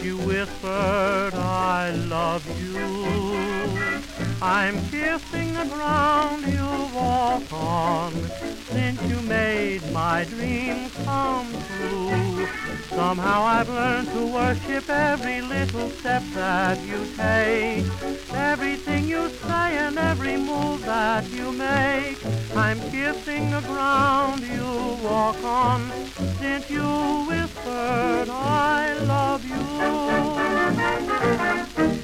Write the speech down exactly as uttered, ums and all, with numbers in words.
you whispered I love you. I'm kissing the ground you walk on, since you made my dreams come true. Somehow I've learned to worship every little step that you take, everything you say and every move that you make. I'm kissing the ground you walk on, since you whispered I love you.